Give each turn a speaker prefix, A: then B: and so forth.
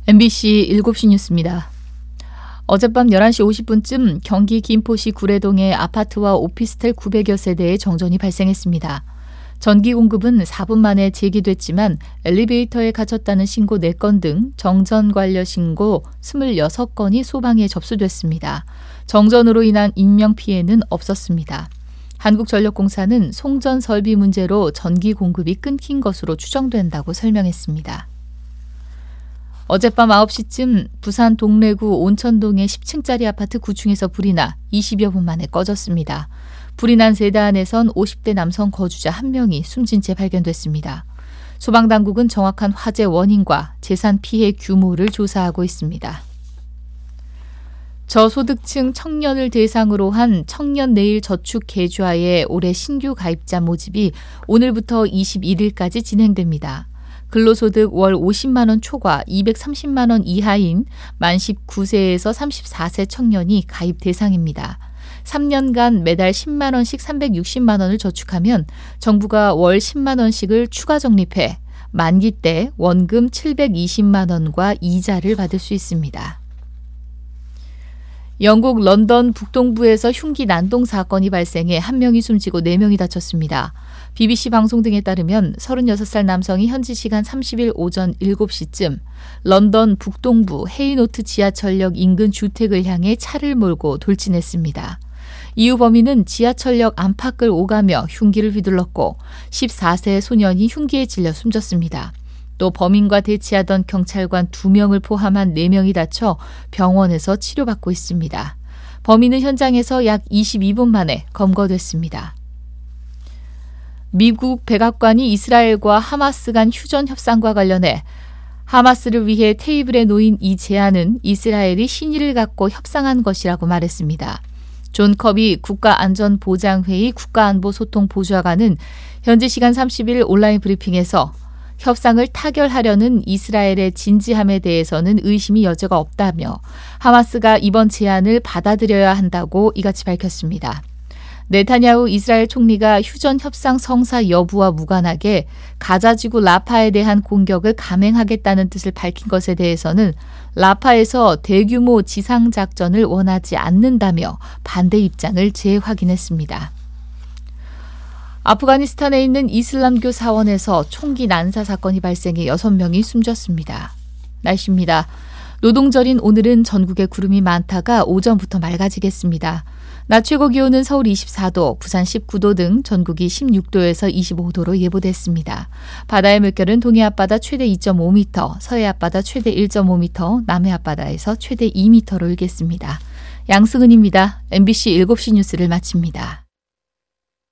A: MBC 7시 뉴스입니다. 어젯밤 11시 50분쯤 경기 김포시 구례동의 아파트와 오피스텔 900여 세대에 정전이 발생했습니다. 전기 공급은 4분 만에 재개됐지만 엘리베이터에 갇혔다는 신고 4건 등 정전 관련 신고 26건이 소방에 접수됐습니다. 정전으로 인한 인명피해는 없었습니다. 한국전력공사는 송전 설비 문제로 전기 공급이 끊긴 것으로 추정된다고 설명했습니다. 어젯밤 9시쯤 부산 동래구 온천동의 10층짜리 아파트 9층에서 불이 나 20여 분 만에 꺼졌습니다. 불이 난 세대 안에선 50대 남성 거주자 1명이 숨진 채 발견됐습니다. 소방당국은 정확한 화재 원인과 재산 피해 규모를 조사하고 있습니다. 저소득층 청년을 대상으로 한 청년내일저축계좌의 올해 신규 가입자 모집이 오늘부터 21일까지 진행됩니다. 근로소득 월 50만 원 초과 230만 원 이하인 만 19세에서 34세 청년이 가입 대상입니다. 3년간 매달 10만 원씩 360만 원을 저축하면 정부가 월 10만 원씩을 추가 적립해 만기 때 원금 720만 원과 이자를 받을 수 있습니다. 영국 런던 북동부에서 흉기 난동 사건이 발생해 1명이 숨지고 4명이 다쳤습니다. BBC 방송 등에 따르면 36살 남성이 현지 시간 30일 오전 7시쯤 런던 북동부 헤이노트 지하철역 인근 주택을 향해 차를 몰고 돌진했습니다. 이후 범인은 지하철역 안팎을 오가며 흉기를 휘둘렀고 14세 소년이 흉기에 찔려 숨졌습니다. 또 범인과 대치하던 경찰관 2명을 포함한 4명이 다쳐 병원에서 치료받고 있습니다. 범인은 현장에서 약 22분 만에 검거됐습니다. 미국 백악관이 이스라엘과 하마스 간 휴전 협상과 관련해 하마스를 위해 테이블에 놓인 이 제안은 이스라엘이 신의를 갖고 협상한 것이라고 말했습니다. 존 커비 국가안전보장회의 국가안보소통보좌관은 현지 시간 30일 온라인 브리핑에서 협상을 타결하려는 이스라엘의 진지함에 대해서는 의심이 여지가 없다며 하마스가 이번 제안을 받아들여야 한다고 이같이 밝혔습니다. 네타냐후 이스라엘 총리가 휴전 협상 성사 여부와 무관하게 가자지구 라파에 대한 공격을 감행하겠다는 뜻을 밝힌 것에 대해서는 라파에서 대규모 지상작전을 원하지 않는다며 반대 입장을 재확인했습니다. 아프가니스탄에 있는 이슬람교 사원에서 총기 난사 사건이 발생해 6명이 숨졌습니다. 날씨입니다. 노동절인 오늘은 전국에 구름이 많다가 오전부터 맑아지겠습니다. 낮 최고 기온은 서울 24도, 부산 19도 등 전국이 16도에서 25도로 예보됐습니다. 바다의 물결은 동해 앞바다 최대 2.5m, 서해 앞바다 최대 1.5m, 남해 앞바다에서 최대 2m로 일겠습니다. 양승은입니다. MBC 7시 뉴스를 마칩니다.